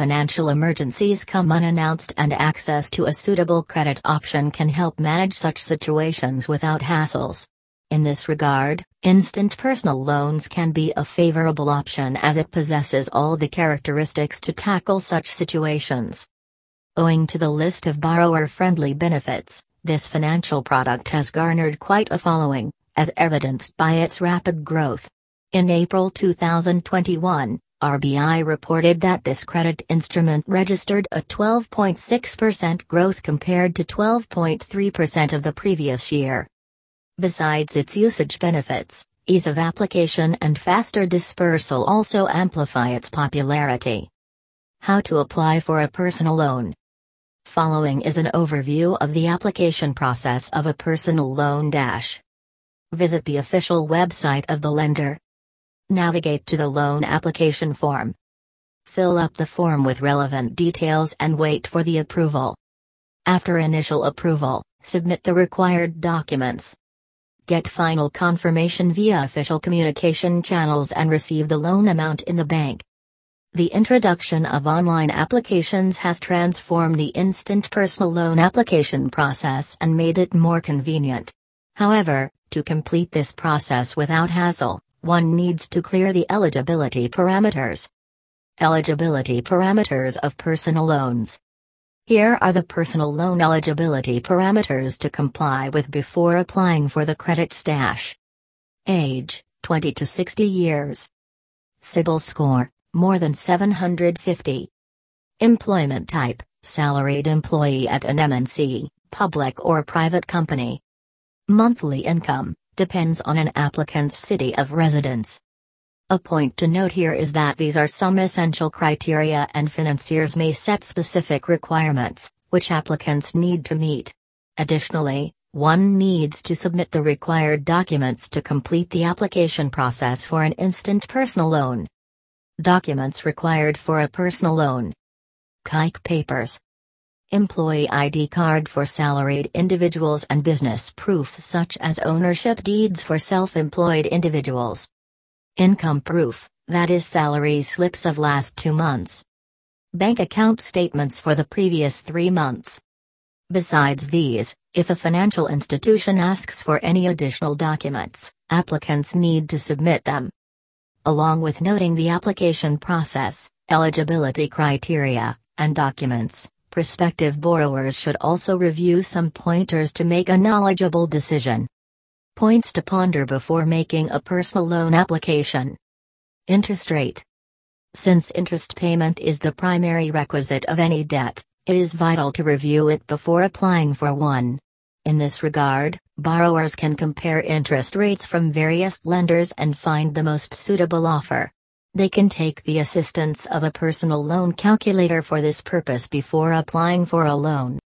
financial emergencies come unannounced, and access to a suitable credit option can help manage such situations without hassles. In this regard, instant personal loans can be a favorable option as it possesses all the characteristics to tackle such situations. Owing to the list of borrower-friendly benefits, this financial product has garnered quite a following, as evidenced by its rapid growth. In April 2021, RBI reported that this credit instrument registered a 12.6% growth compared to 12.3% of the previous year. Besides its usage benefits, ease of application and faster dispersal also amplify its popularity. How to apply for a personal loan. Following is an overview of the application process of a personal loan. Visit the official website of the lender. Navigate to the loan application form. Fill up the form with relevant details and wait for the approval. After initial approval, submit the required documents. Get final confirmation via official communication channels and receive the loan amount in the bank. The introduction of online applications has transformed the instant personal loan application process and made it more convenient. However, to complete this process without hassle, one needs to clear the eligibility parameters. Eligibility parameters of personal loans. Here are the personal loan eligibility parameters to comply with before applying for the credit stash. Age, 20 to 60 years. CIBIL score, more than 750. Employment type, salaried employee at an MNC, public or private company. Monthly income, depends on an applicant's city of residence. A point to note here is that these are some essential criteria and financiers may set specific requirements, which applicants need to meet. Additionally, one needs to submit the required documents to complete the application process for an instant personal loan. Documents required for a personal loan. KYC papers. Employee ID card for salaried individuals and business proof such as ownership deeds for self-employed individuals. Income proof, that is salary slips of last 2 months. Bank account statements for the previous 3 months. Besides these, if a financial institution asks for any additional documents, applicants need to submit them. Along with noting the application process, eligibility criteria, and documents, prospective borrowers should also review some pointers to make a knowledgeable decision. Points to ponder before making a personal loan application. Interest rate. Since interest payment is the primary requisite of any debt, it is vital to review it before applying for one. In this regard, borrowers can compare interest rates from various lenders and find the most suitable offer. They can take the assistance of a personal loan calculator for this purpose before applying for a loan.